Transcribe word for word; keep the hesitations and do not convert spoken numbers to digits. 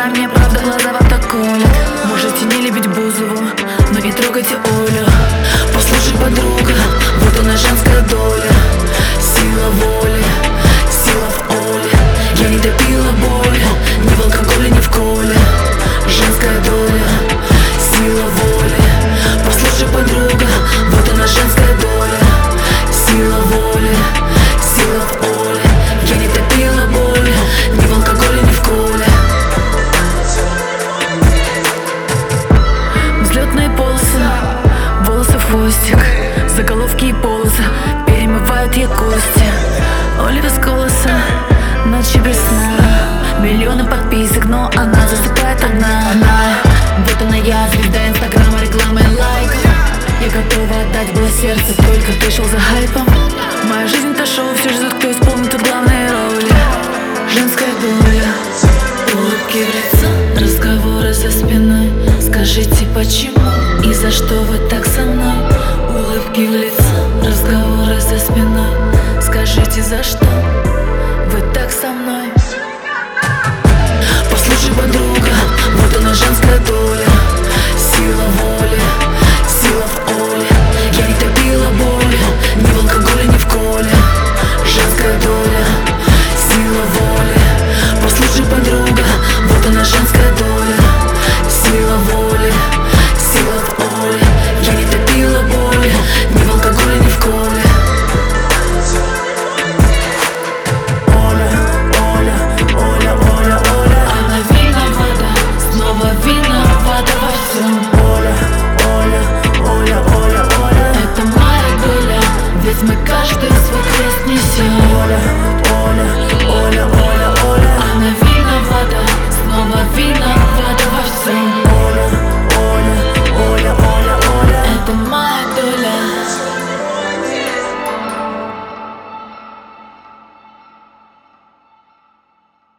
глаза, мне правда глаза вам так колят. Можете не любить Бузову, но не трогайте Олю. Послушай, подруга, вот она женская доля. Сила воли, сила в Оле. Я не допила боль, ни в алкоголе, ни в коле. Женская доля, сила воли. Послушай, подруга, вот она женская доля. Сила воли, сила в Оле. Я не допила боль, ни в алкоголе, ни в коле. Взлетные полосы, волосы в хвостик, заголовки и полосы перемывают ей кости. Оля без голоса, ночи без сна, миллионы подписок, но она засыпает одна. Она, вот она я, звезда инстаграма, рекламы и лайков. Я готова отдать было сердце, только ты шел за хайпом. Моя жизнь это шоу, все ждут, кто исполнит тут главные роли. Женская доля, улыбки в лицо, разговоры за спиной. Скажите, почему и за что вы так со мной? Улыбки в лицо, разговоры за спиной. Скажите, за что вы так со мной?